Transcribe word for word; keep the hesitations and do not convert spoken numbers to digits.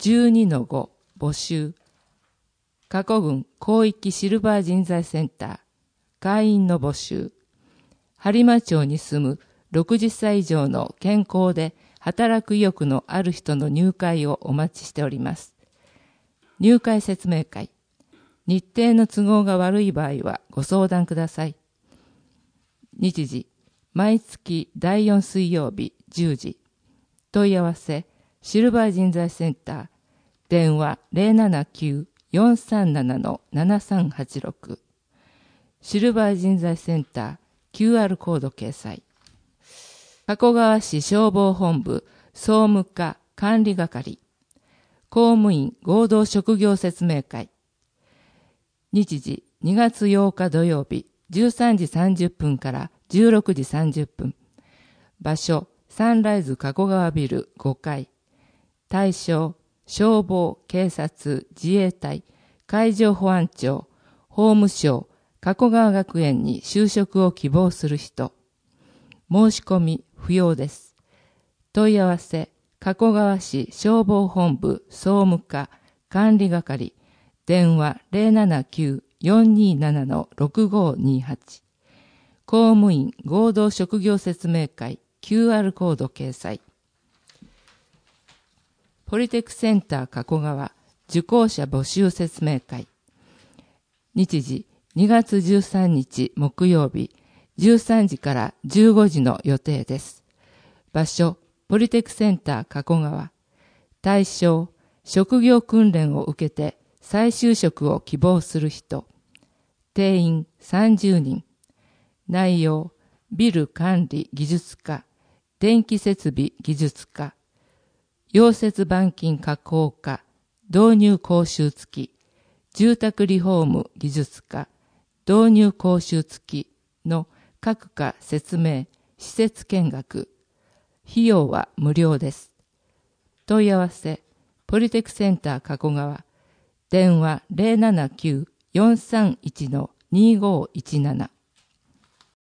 じゅうにのご 募集。過去群広域シルバー人材センター会員の募集。播磨町に住むろくじゅっさい以上の健康で働く意欲のある人の入会をお待ちしております。入会説明会。日程の都合が悪い場合はご相談ください。日時、毎月だいよん水曜日じゅうじ。問い合わせ、シルバー人材センター。電話 ゼロななきゅう よんさんなな ななさんはちろく。シルバー人材センター キューアール コード掲載。加古川市消防本部総務課管理係。公務員合同職業説明会。日時にがつようか土曜日じゅうさんじさんじゅっぷんからじゅうろくじさんじゅっぷん。場所サンライズ加古川ビルごかい。対象消防、警察、自衛隊、海上保安庁、法務省、加古川学園に就職を希望する人。申し込み不要です。問い合わせ、加古川市消防本部総務課管理係。電話 ゼロななきゅう よんにーなな ろくごにはち。公務員合同職業説明会 キューアール コード掲載。ポリテクセンター加古川受講者募集説明会。日時にがつじゅうさんにち木曜日じゅうさんじからじゅうごじの予定です。場所ポリテクセンター加古川。対象職業訓練を受けて再就職を希望する人。定員さんじゅうにん。内容ビル管理技術科、電気設備技術科、溶接板金加工科、導入講習付き、住宅リフォーム技術科、導入講習付きの各科説明、施設見学。費用は無料です。問い合わせ、ポリテクセンター加古川。電話 ゼロななきゅう よんさんいち にごいちなな。